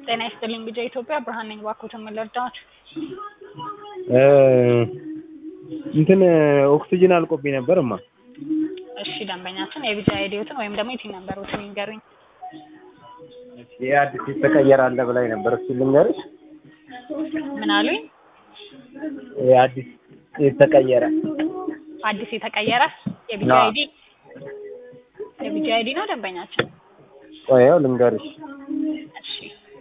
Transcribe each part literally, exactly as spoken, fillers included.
ጤና ይስጥልኝ ቢጃ ኢትዮጵያ ብርሃን ነኝ። እባክዎትን ምን ልርዳዎት? እንትን ኦክሲጅን አልቆብኝ ነበርማ። እሺ ደንበኛችን የቢጃ አይዲዎትን ወይም ደግሞ የቲን ነምበሮትን ይንገሩኝ። እሺ አዲስ የተቀየረ አለ ብላኝ ነበር። እሱ ልንገርሽ። ምን አሉኝ? አዲስ የተቀየረ አዲስ የተቀየረ የቢጃ አይዲ የቢጃ አይዲ ነው ደንበኛችን። ቆየው ልንገርሽ። እሺ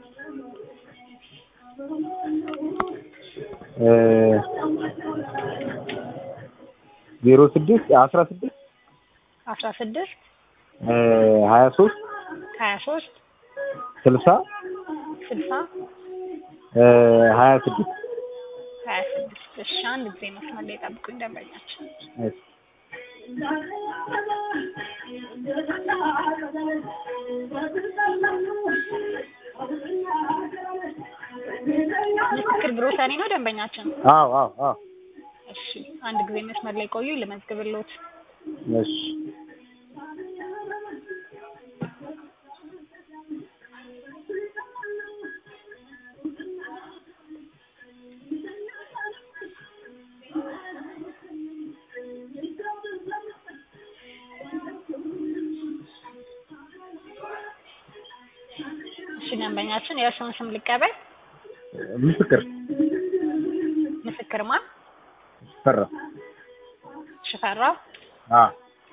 ዜሮ ስድስት አስራ ስድስት አስራ ስድስት ሀያ ሶስት ሀያ ሶስት ስልሳ ስልሳ ሀያ ስድስት ሀያ ስድስት እሺ አንድ ጊዜ መስመር ላይ ጠብቁኝ ደንበኛችን። እሺ ምስክር ግሮሰሪ ነው ደንበኛችን? አዎ አዎ አዎ። እሺ አንድ ጊዜ መስመር ላይ ቆዩ ልመዝግብልዎት። እሺ እሺ ደንበኛችን የእርስዎን ስም ልቀበል? ምስክር ምስክር ማን? ፈራ ሽፈራው። አ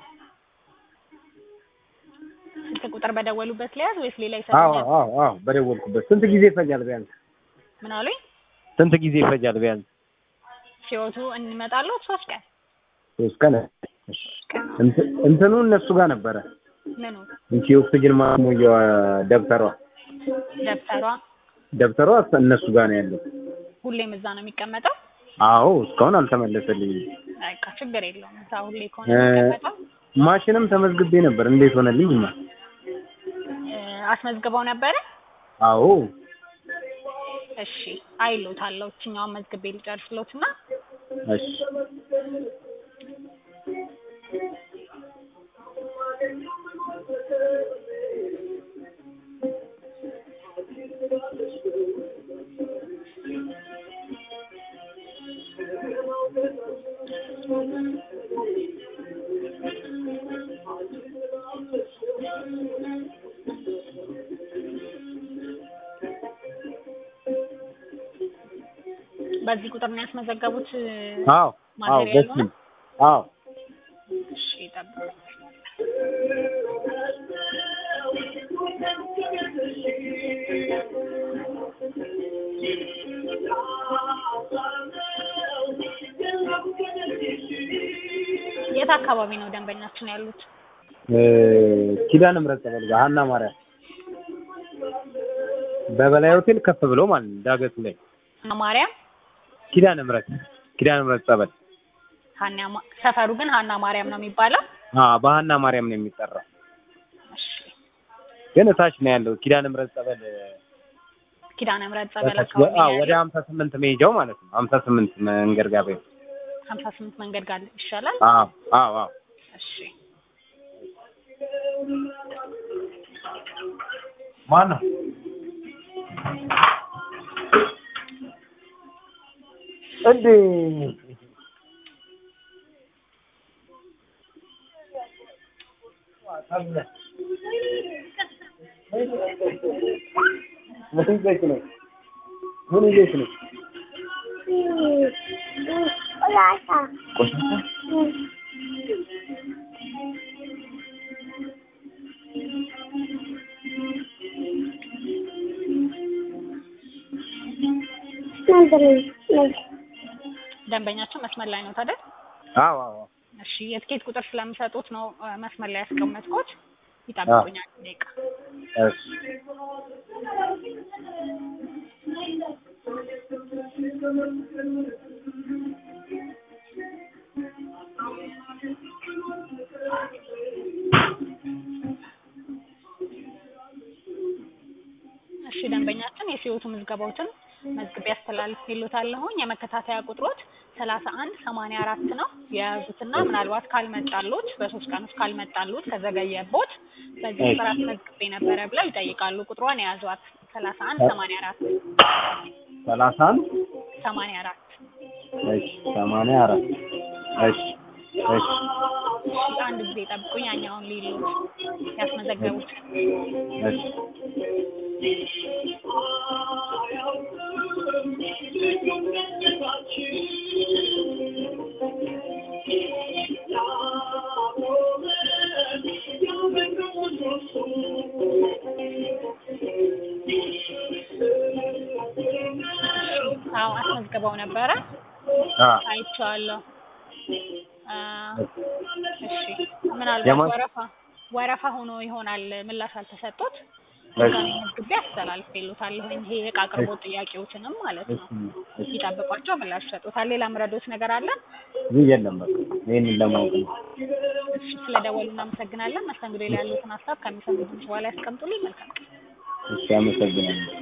ስልክ ቁጥር በደወሉበት ሊያዝ ወይስ ሌላ አዎ ይሰጣል? አዎ አዎ በደወልኩበት። ስንት ጊዜ ይፈጃል ቢያንስ? ምን አሉኝ? ስንት ጊዜ ይፈጃል ቢያንስ? ሲወቱ እንመጣለን ሶስት ቀን ሶስት ቀን። እንትኑ እነሱ ጋር ነበረ። ምኑ? እንቺ ኦክሲጅን ማሞያ ደብተሯ ደብተሯ ደብተሯ እነሱ ጋር ነው ያለው። ሁሌም እዛ ነው የሚቀመጠው? አዎ እስካሁን አልተመለሰልኝም። በቃ ችግር የለውም። እዛ ሁሌ ከሆነ የሚቀመጠው። ማሽንም ተመዝግቤ ነበር። እንዴት ሆነልኝ? ማ አስመዝግበው ነበረ? አዎ። እሺ አይሎታለሁ። እኛውን መዝግቤ ልጨርስሎትና እሺ በዚህ ቁጥር ነው ያስመዘገቡት? አዎ አዎ በዚህ አዎ። እሺ ጠብቁ። የት አካባቢ ነው ደንበኛችን ያሉት? ኪዳነ ምህረት ጸበል ጋር ሀና ማርያም በበላይ ሆቴል ከፍ ብሎ ማለት ነው ዳገቱ ላይ ሀና ማርያም ኪዳነ ምህረት ኪዳነ ምህረት ጸበል። ሀና ሰፈሩ ግን ሀና ማርያም ነው የሚባለው? አዎ በሀና ማርያም ነው የሚጠራው። እሺ ግን እታች ነው ያለው ኪዳነ ምህረት ጸበል። ኪዳነ ምህረት ጸበል አካባቢ አዎ ወደ ሀምሳ ስምንት መሄጃው ማለት ነው። ሀምሳ ስምንት መንገድ ጋር በይ ሀምሳ ስምንት መንገድ ጋር ይሻላል? አዎ አዎ አዎ። እሺ ማን ነው? እንዴ አብለ ምን ይዘሽ ነው? ምን ይዘሽ ነው? ቆሻሻ ቆሻሻ ደንበኛችን መስመር ላይ ነው ታዲያ? አዎ አዎ። እሺ የትኬት ቁጥር ስለምሰጡት ነው መስመር ላይ ያስቀመጥኩት። ይጠብቁኛል ደቂቃ። እሺ እሺ ደንበኛችን የሲኦቱ ምዝገባዎትን መዝግቤ አስተላልፌልዎታለሁኝ። የመከታተያ ቁጥሮት ሰላሳ አንድ ሰማንያ አራት ነው የያዙትና ምናልባት ካልመጣሉት በሶስት ቀን ውስጥ ካልመጣሉት ከዘገየቦት በዚህ ቁጥር አስመዝግቤ ነበረ ብለው ይጠይቃሉ። ቁጥሯን የያዟት ሰላሳ አንድ ሰማንያ አራት ሰላሳ አንድ ሰማንያ አራት እሺ ሰማንያ አራት እሺ እሺ አንድ ጊዜ ጠብቁኝ ያኛውን ሊሉት ያስመዘገቡት እሺ አዎ አስመዝግበው ነበረ አ አይቼዋለሁ እሺ ምናልባት ወረፋ ወረፋ ሆኖ ይሆናል ምላሽ አልተሰጡት ድጋሜ መዝግቤ አስተላልፌልዎታለሁ ይሄ የዕቃ አቅርቦት ጥያቄዎችንም ማለት ነው ይጠብቋቸው ምላሽ ይሰጡታል ሌላ ምረዶት ነገር አለ የለም በቃ ይሄንን ለማወቅ ነው እሺ ስለደወሉ እናመሰግናለን መስተንግዶ ላይ ያሉትን ሀሳብ ከሚሰሙት በኋላ ያስቀምጡልኝ መልካም እሺ አመሰግናለሁ